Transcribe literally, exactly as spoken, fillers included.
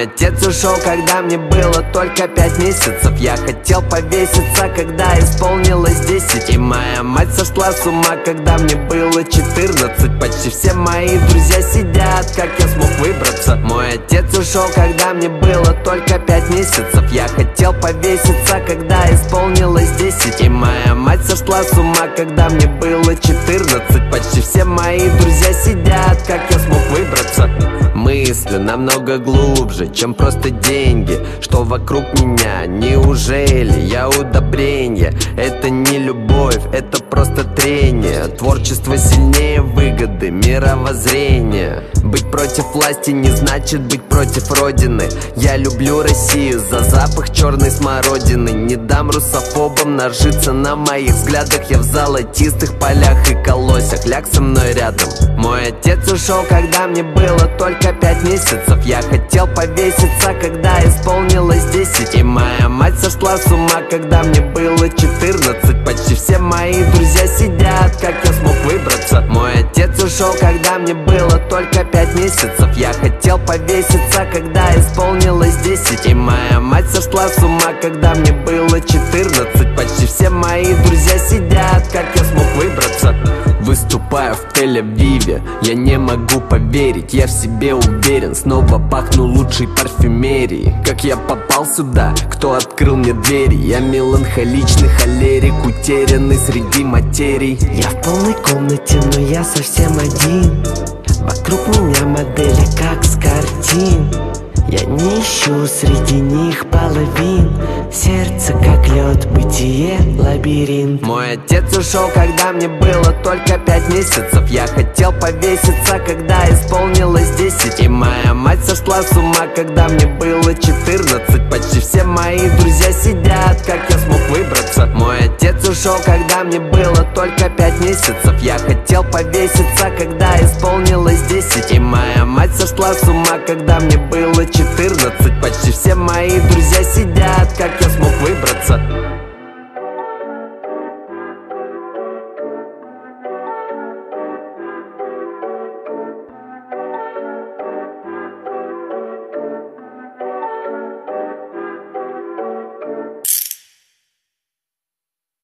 Мой отец ушел, когда мне было только пять месяцев. Я хотел повеситься, когда исполнилось десять. И моя мать сошла с ума, когда мне было четырнадцать. Почти все мои друзья сидят, как я смог выбраться. Мой отец ушел, когда мне было только пять месяцев. Я хотел повеситься, когда исполнилось десять. И моя мать сошла с ума, когда мне было четырнадцать. Почти все мои друзья сидят, как я смог выбраться. Мысли намного глубже, чем просто деньги, что вокруг меня. Неужели я удобрение? Это не любовь, это просто трение. Творчество сильнее выгоды, мировоззрения. Быть против власти не значит быть против родины. Я люблю Россию за запах черной смородины. Не дам русофобам нажиться на моих взглядах. Я в золотистых полях и колосях, ляг со мной рядом. Мой отец ушел, когда мне было только пять месяцев. Я хотел повеситься, когда исполнилось десять. И моя мать сошла с ума, когда мне было четырнадцать. Почти все мои друзья сидят, как я смог выбраться. Мой отец ушел, когда мне было только пять месяцев. Я хотел повеситься, когда исполнилось десять. И моя мать сошла с ума, когда мне было четырнадцать. Почти все мои друзья сидят, как я смог выбраться. Выступаю в Тель-Авиве, я не могу поверить, я в себе уверен. Снова пахну лучшей парфюмерией. Как я попал сюда, кто открыл мне двери? Я меланхоличный холерик, утерянный среди материй. Я в полной комнате, но я совсем один. Вокруг меня модели, как с картин. Я не ищу среди них половин. Сердце как лед, бытие лабиринт. Мой отец ушел, когда мне было только пять месяцев. Я хотел повеситься, когда исполнилось десять. И моя мать сошла с ума, когда мне было четырнадцать. Почти все мои друзья сидят, как я смог выбраться. Мой отец ушел, когда мне было только пять месяцев. Я хотел повеситься, когда исполнилось десять. И моя мать сошла с ума, когда мне было четырнадцать. Почти все мои друзья сидят, как я смог выбраться.